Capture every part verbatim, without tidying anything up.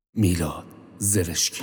میلاد زرشکی.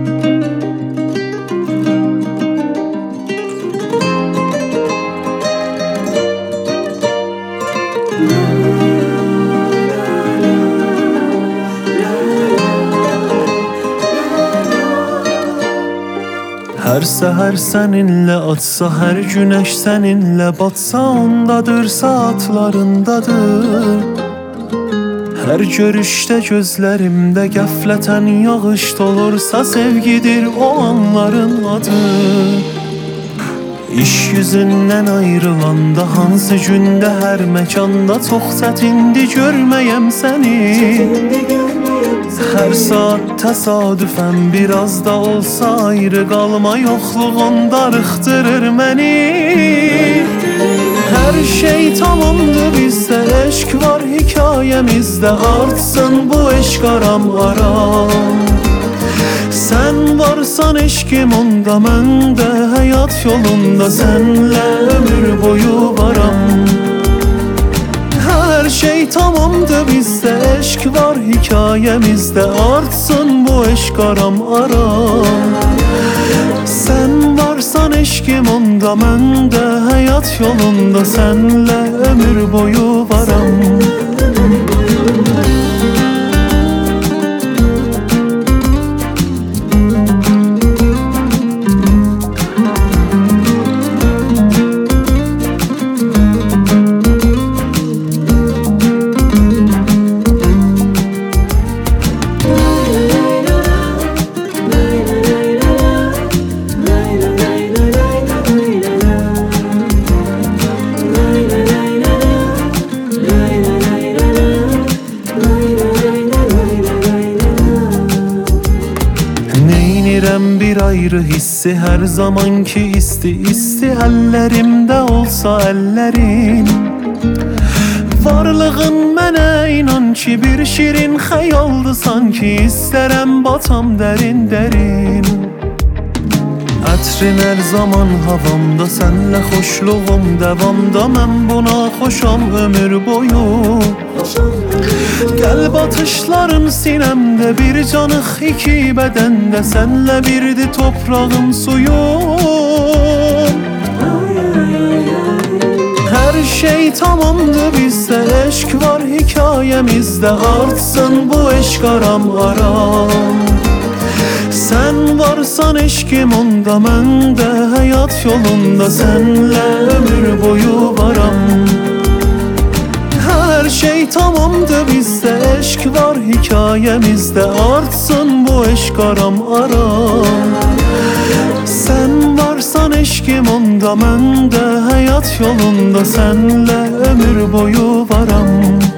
Her seher seninle atsa, her güneş seninle batsa, ondadır, saatlarındadır. Her görüşte gözlerimde gafleten yağış dolursa, sevgidir o anların adı. İş yüzünden ayrılanda, hansı günde her mekanda, çok çetindi görmeyem seni. Her saat tesadüfen biraz da olsa ayrı kalma, yokluğun darıktırır beni. Her şey tamamdı bizde, eşk var hikayemizde, artsın bu eşk aram aram. Sen varsan eşkim onda, ben de hayat yolunda senle ömür boyu varam. Her şey tamamdı bizde, eşk var hikayemizde, artsın bu eşk aram aram. Sen varsan eşkim onda, ben de hayat yolunda senle ömür boyu varam. Bir ayrı hissi, her zamanki isti isti, ellerimde olsa ellerin. Varlığın mənə inan ki bir şirin xəyaldı sanki, isterem batam derin derin. Ətrin her zaman havamda, senle hoşluğum devamda, mən buna xoşam ömür boyu. Qəlb atışlarım sinemde, bir canıq iki bədəndə, senle birdi toprağım suyum. Her şey tamamdı bizde, eşk var hikayemizde, artsın bu eşk aram aram. Sen varsan eşkim onda, ben de hayat yolunda senle ömür boyu varam. Her şey tamamdı bizde, eşk var hikayemizde, artsın bu eşk aram aram. Sen varsan eşkim onda, ben de hayat yolunda senle ömür boyu varam.